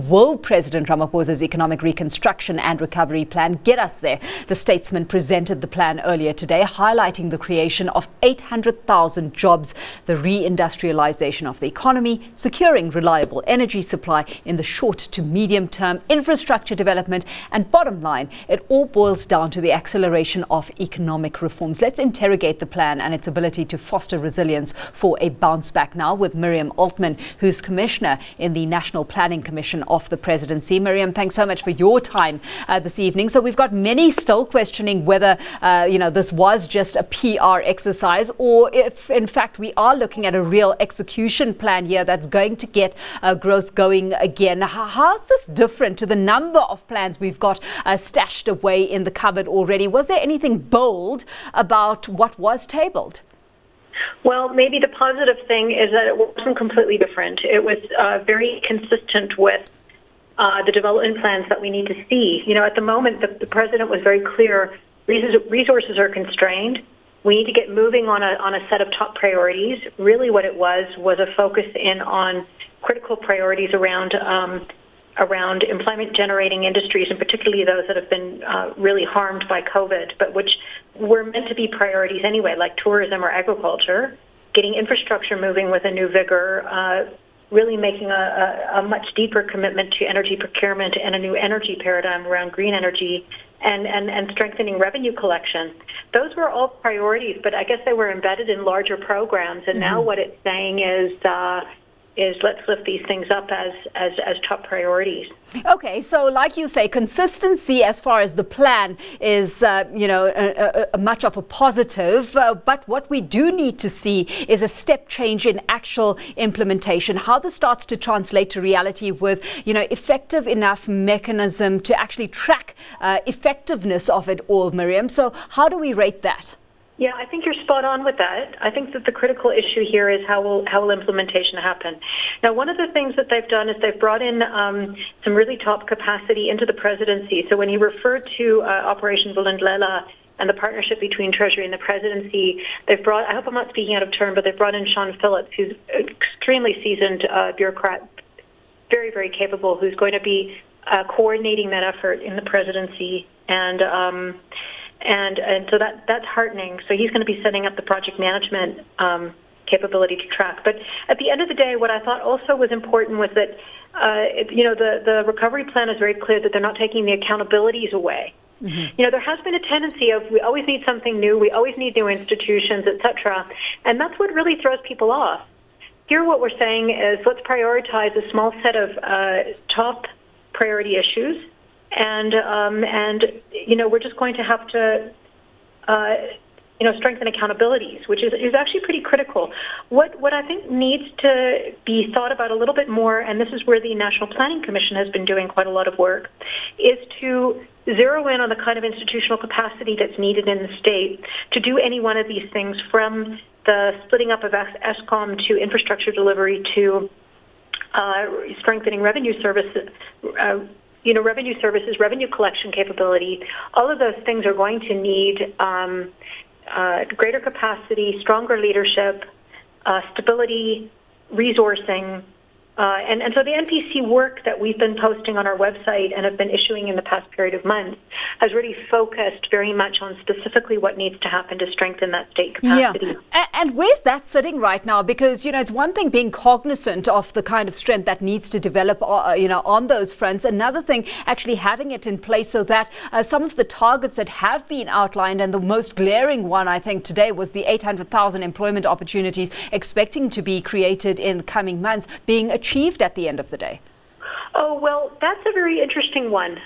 will President Ramaphosa's economic reconstruction and recovery plan get us there? The statesman presented the plan earlier today, highlighting the creation of 800,000 jobs, the reindustrialization of the economy, securing reliable energy supply in the short to medium term, infrastructure development, and bottom line, it all boils down to the acceleration of economic reforms. Let's interrogate the plan and its ability to foster resilience for a bounce back now with Miriam Altman, who's Commissioner in the National Planning Commission of the Presidency. Miriam, thanks so much for your time this evening. So we've got many still questioning whether, this was just a PR exercise or if, in fact, we are looking at a real execution plan here that's going to get growth going again. How's this different to the number of plans we've got stashed away in the cupboard already? Was there anything bold about what was tabled? Well, maybe the positive thing is that it wasn't completely different. It was very consistent with the development plans that we need to see. At the moment, the president was very clear. Resources are constrained. We need to get moving on a set of top priorities. Really what it was a focus in on critical priorities around employment-generating industries, and particularly those that have been really harmed by COVID, but which were meant to be priorities anyway, like tourism or agriculture, getting infrastructure moving with a new vigor, really making a much deeper commitment to energy procurement and a new energy paradigm around green energy, and strengthening revenue collection. Those were all priorities, but I guess they were embedded in larger programs, and now what it's saying is let's lift these things up as top priorities. Okay, so like you say, consistency as far as the plan is, much of a positive. But what we do need to see is a step change in actual implementation. How this starts to translate to reality with, effective enough mechanism to actually track effectiveness of it all, Miriam. So how do we rate that? Yeah, I think you're spot on with that. I think that the critical issue here is how will implementation happen. Now, one of the things that they've done is they've brought in some really top capacity into the presidency. So when you referred to Operation Vulindlela and the partnership between Treasury and the presidency, they've brought, I hope I'm not speaking out of turn, but they've brought in Sean Phillips, who's an extremely seasoned bureaucrat, very, very capable, who's going to be coordinating that effort in the presidency. And so that's heartening. So he's going to be setting up the project management capability to track. But at the end of the day, what I thought also was important was that, the recovery plan is very clear that they're not taking the accountabilities away. Mm-hmm. There has been a tendency of we always need something new, we always need new institutions, etc. And that's what really throws people off. Here what we're saying is let's prioritize a small set of top priority issues. And we're just going to have to, strengthen accountabilities, which is actually pretty critical. What I think needs to be thought about a little bit more, and this is where the National Planning Commission has been doing quite a lot of work, is to zero in on the kind of institutional capacity that's needed in the state to do any one of these things, from the splitting up of Eskom to infrastructure delivery to strengthening revenue services. Revenue services, revenue collection capability, all of those things are going to need greater capacity, stronger leadership, stability, resourcing. And so the NPC work that we've been posting on our website and have been issuing in the past period of months has really focused very much on specifically what needs to happen to strengthen that state capacity. Yeah. And where's that sitting right now? Because, it's one thing being cognizant of the kind of strength that needs to develop, on those fronts. Another thing, actually having it in place so that some of the targets that have been outlined, and the most glaring one, I think, today was the 800,000 employment opportunities expecting to be created in the coming months, being achieved at the end of the day? Oh, well, that's a very interesting one.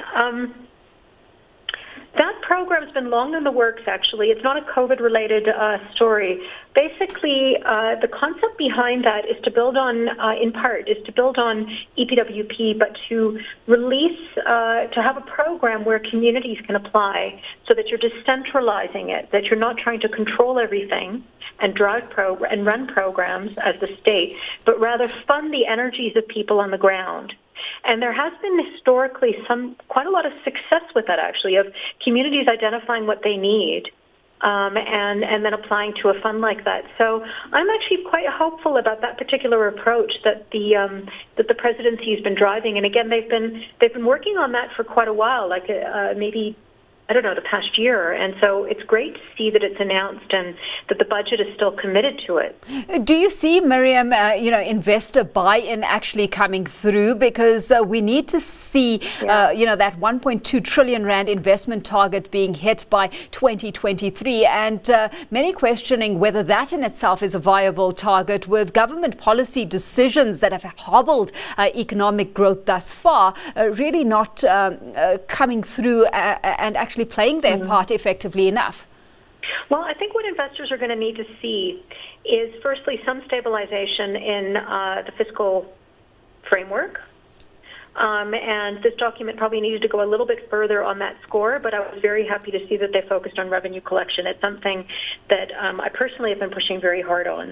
That program's been long in the works, actually. It's not a COVID-related story. Basically, the concept behind that is to build on, in part, is to build on EPWP, but to release, to have a program where communities can apply so that you're decentralizing it, that you're not trying to control everything and drive and run programs as the state, but rather fund the energies of people on the ground. And there has been historically quite a lot of success with that, actually, of communities identifying what they need and then applying to a fund like that. So I'm actually quite hopeful about that particular approach that the presidency has been driving. And again, they've been working on that for quite a while, like maybe, I don't know, the past year. And so it's great to see that it's announced and that the budget is still committed to it. Do you see, Miriam, investor buy-in actually coming through? Because we need to see, that 1.2 trillion rand investment target being hit by 2023. And many questioning whether that in itself is a viable target, with government policy decisions that have hobbled economic growth thus far really not coming through and actually playing their part effectively enough. Well, I think what investors are going to need to see is, firstly, some stabilization in the fiscal framework. And this document probably needed to go a little bit further on that score, but I was very happy to see that they focused on revenue collection. It's something that I personally have been pushing very hard on.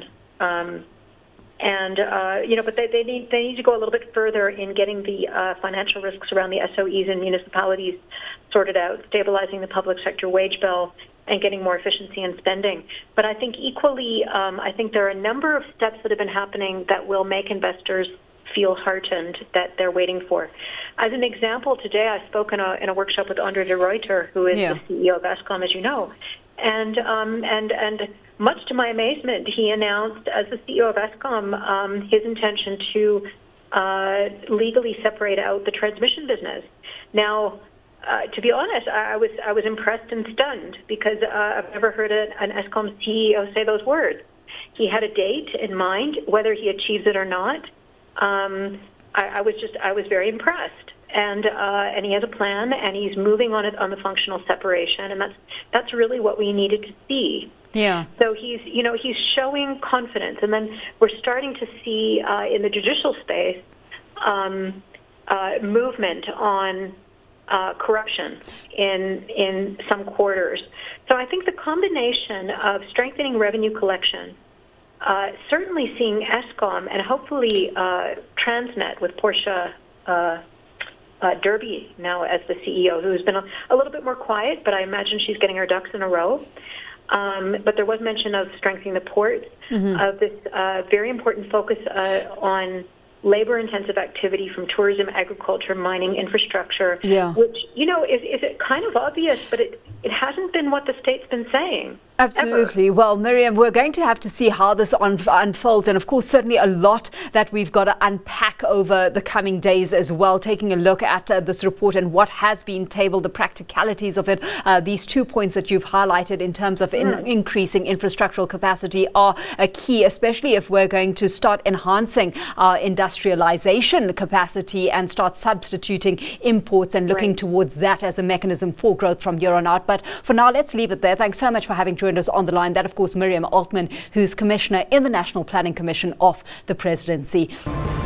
But they need to go a little bit further in getting the financial risks around the SOEs and municipalities sorted out, stabilizing the public sector wage bill, and getting more efficiency in spending. But I think equally, I think there are a number of steps that have been happening that will make investors feel heartened that they're waiting for. As an example, today I spoke in a workshop with Andre de Ruyter, who is the CEO of Eskom, as you know, and much to my amazement, he announced as the CEO of Eskom his intention to legally separate out the transmission business. Now, to be honest, I was impressed and stunned because I've never heard an Eskom CEO say those words. He had a date in mind, whether he achieves it or not. I was very impressed. And he has a plan, and he's moving on it on the functional separation, and that's really what we needed to see. Yeah. So he's showing confidence, and then we're starting to see in the judicial space movement on corruption in some quarters. So I think the combination of strengthening revenue collection, certainly seeing Eskom, and hopefully Transnet with Portia Derby now as the CEO, who has been a little bit more quiet, but I imagine she's getting her ducks in a row. But there was mention of strengthening the port, of this very important focus on labor-intensive activity from tourism, agriculture, mining, infrastructure, which, is it kind of obvious, but it hasn't been what the state's been saying. Absolutely. Ever. Well, Miriam, we're going to have to see how this unfolds. And of course, certainly a lot that we've got to unpack over the coming days as well, taking a look at this report and what has been tabled, the practicalities of it. These 2 points that you've highlighted in terms of increasing infrastructural capacity are a key, especially if we're going to start enhancing our industrialization capacity and start substituting imports and looking towards that as a mechanism for growth from here on out. But for now, let's leave it there. Thanks so much for having joined us on the line. That, of course, Miriam Altman, who's Commissioner in the National Planning Commission of the Presidency.